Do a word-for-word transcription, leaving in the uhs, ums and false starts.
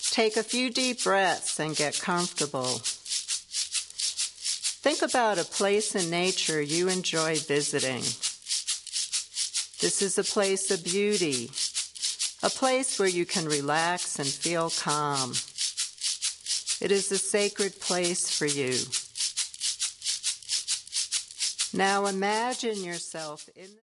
Take a few deep breaths and get comfortable. Think about a place in nature you enjoy visiting. This is a place of beauty, a place where you can relax and feel calm. It is a sacred place for you. Now imagine yourself in